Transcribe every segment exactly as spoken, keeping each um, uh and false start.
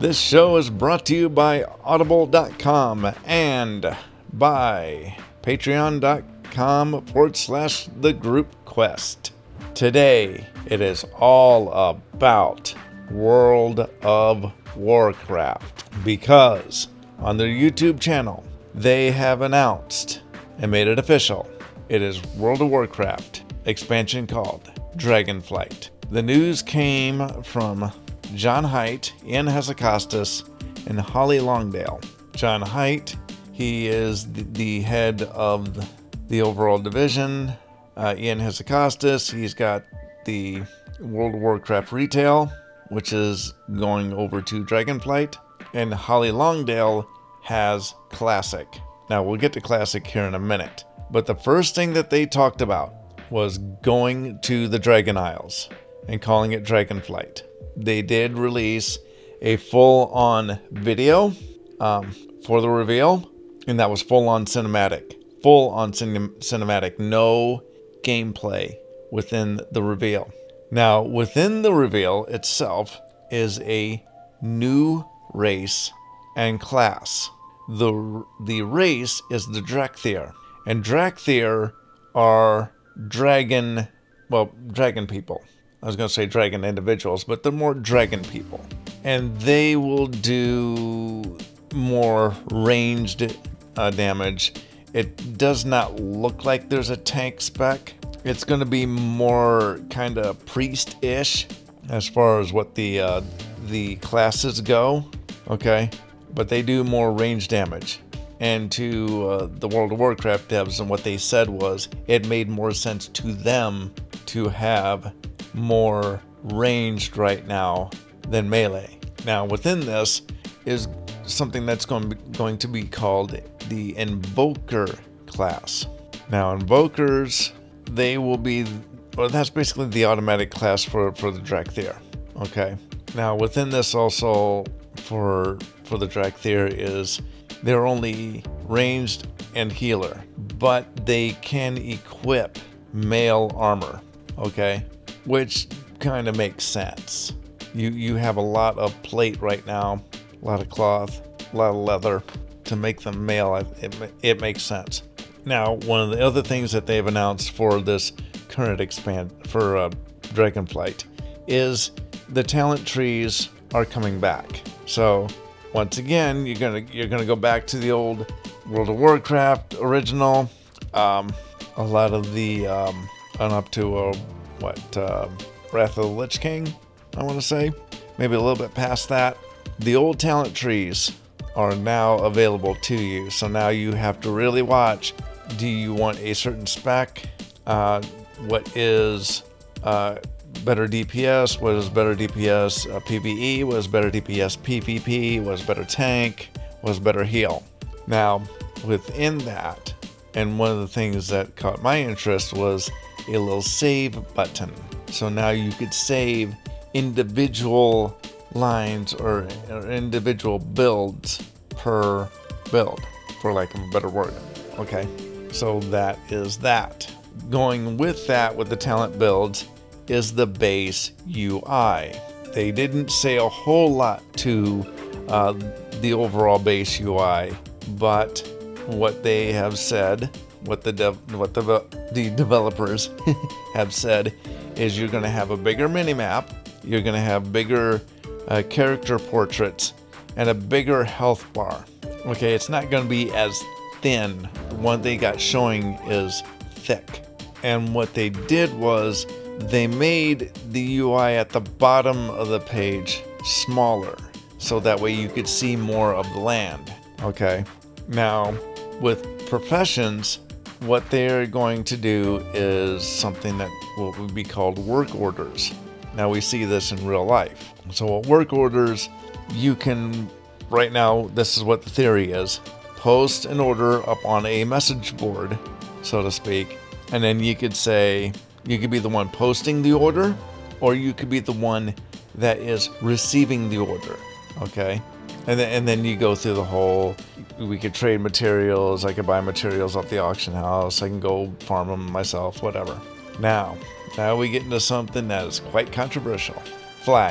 This show is brought to you by audible dot com and by patreon.com forward slash the group quest. Today, it is all about World of Warcraft because on their YouTube channel, they have announced and made it official. It is World of Warcraft expansion called Dragonflight. The news came from John Haidt, Ian Hazzikostas, and Holly Longdale. John Haidt, he is the, the head of the overall division. Uh, Ian Hazzikostas, he's got the World of Warcraft retail, which is going over to Dragonflight. And Holly Longdale has Classic. Now, we'll get to Classic here in a minute. But the first thing that they talked about was going to the Dragon Isles and calling it Dragonflight. They did release a full-on video um, for the reveal, and that was full-on cinematic. Full-on cin- cinematic, no gameplay within the reveal. Now, within the reveal itself is a new race and class. The, the race is the Drakthir, and Drakthir are dragon, well, dragon people. I was going to say dragon individuals, but they're more dragon people. And they will do more ranged uh, damage. It does not look like there's a tank spec. It's going to be more kind of priest-ish as far as what the uh, the classes go. Okay? But they do more range damage. And to uh, the World of Warcraft devs, and what they said was it made more sense to them to have more ranged right now than melee. Now, within this is something that's going to be, going to be called the Invoker class. Now, Invokers, they will be, well, that's basically the automatic class for, for the Drakthir. Okay. Now, within this also for for the Drakthir is they're only ranged and healer, but they can equip male armor, okay? Which kind of makes sense. You you have a lot of plate right now, a lot of cloth, a lot of leather. To make them male, it, it makes sense. Now, one of the other things that they've announced for this current expand, for uh, Dragonflight, is the talent trees are coming back. So, once again, you're gonna you're gonna go back to the old World of Warcraft original. Um, a lot of the um, on up to uh, what uh, Wrath of the Lich King, I want to say, maybe a little bit past that. The old talent trees are now available to you. So now you have to really watch. Do you want a certain spec? Uh, what is uh, better D P S? What is better D P S uh, PvE? What is better D P S PvP? What is better tank? What is better heal? Now, within that, and one of the things that caught my interest was a little save button. So now you could save individual lines or, or individual builds per build, for lack of a better word. Okay, so that is that. Going with that, with the talent builds, is the base U I. They didn't say a whole lot to uh, the overall base U I, but what they have said, what the dev- what the, the developers have said, is you're going to have a bigger minimap, you're going to have bigger uh, character portraits, and a bigger health bar. Okay, it's not going to be as thin. The one they got showing is thick. And what they did was they made the U I at the bottom of the page smaller, so that way you could see more of the land. Okay, now with professions, what they're going to do is something that what would be called work orders. Now we see this in real life. So at work orders, you can, right now, this is what the theory is, post an order up on a message board, so to speak, and then you could say, you could be the one posting the order, or you could be the one that is receiving the order, okay? And then, and then you go through the whole, we could trade materials, I could buy materials off the auction house, I can go farm them myself, whatever. Now, now we get into something that is quite controversial. Flying.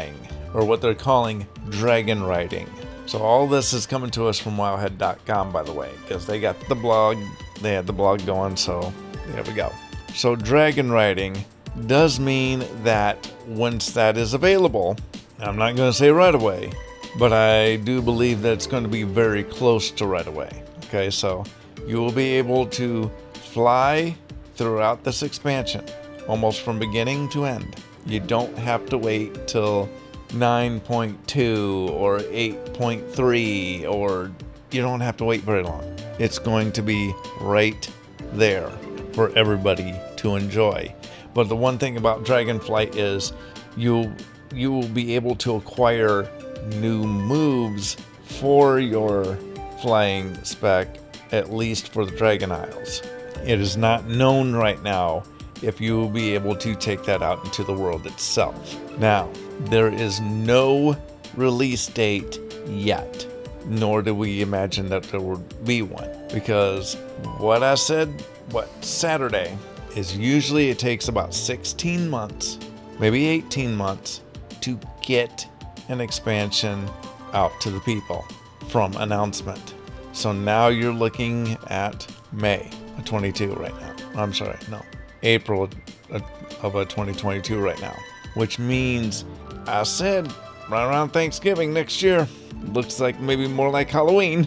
or what they're calling dragon riding. So all this is coming to us from wowhead dot com, by the way, because they got the blog, they had the blog going, so there we go. So dragon riding does mean that once that is available, I'm not going to say right away, but I do believe that it's going to be very close to right away. Okay, so you will be able to fly throughout this expansion, almost from beginning to end. You don't have to wait till nine point two or eight point three, or you don't have to wait very long. It's going to be right there for everybody to enjoy. But the one thing about Dragonflight is you you will be able to acquire new moves for your flying spec, at least for the Dragon Isles. It is not known right now if you will be able to take that out into the world itself. Now, there is no release date yet, nor do we imagine that there would be one, because what I said, what, Saturday, is usually it takes about sixteen months, maybe eighteen months, to get an expansion out to the people from announcement. So now you're looking at May of twenty-two right now. I'm sorry, no, April of a twenty twenty-two right now, which means I said right around Thanksgiving next year. Looks like maybe more like Halloween,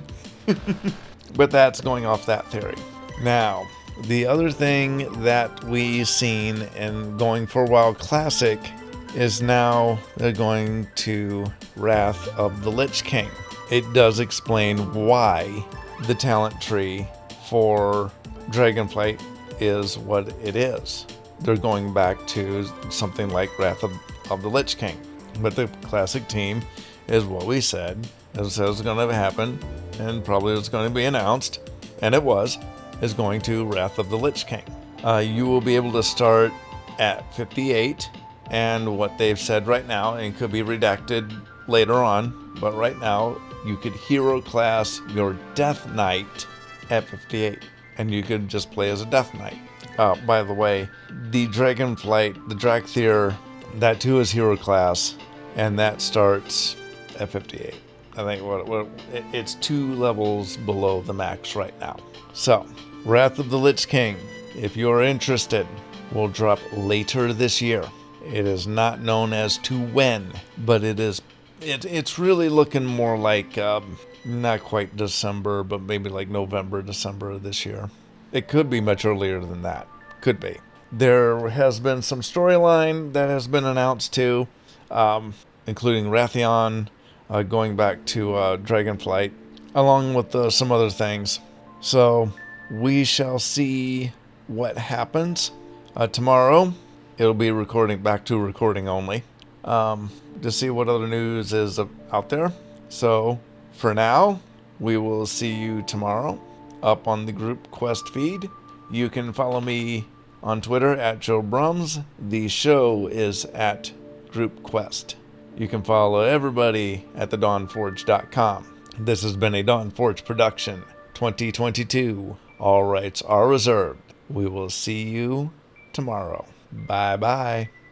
but that's going off that theory. Now, the other thing that we've seen in Going for a While Classic is now they're going to Wrath of the Lich King. It does explain why the talent tree for Dragonflight is what it is. They're going back to something like Wrath of, of the Lich King. But the classic team is what we said. It says it's going to happen, and probably it's going to be announced, and it was, is going to Wrath of the Lich King. Uh, you will be able to start at fifty-eight, and what they've said right now, and it could be redacted later on, but right now you could hero class your Death Knight at fifty-eight, and you could just play as a Death Knight. Uh, by the way, the Dragonflight, the Drakthir, that too is hero class, and that starts at fifty-eight. I think what, what it, it's two levels below the max right now. So, Wrath of the Lich King, if you're interested, will drop later this year. It is not known as to when, but it is. It, it's really looking more like um, not quite December, but maybe like November, December of this year. It could be much earlier than that. Could be. There has been some storyline that has been announced too, um, including Wrathion uh, going back to uh, Dragonflight, along with uh, some other things. So we shall see what happens. Uh, tomorrow, it'll be recording back to recording only um, to see what other news is out there. So for now, we will see you tomorrow up on the Group Quest feed. You can follow me on Twitter at Joe Brums. The show is at Group Quest. You can follow everybody at the dawn forge dot com. This has been a Dawn Forge production twenty twenty-two. All rights are reserved. We will see you tomorrow. Bye bye.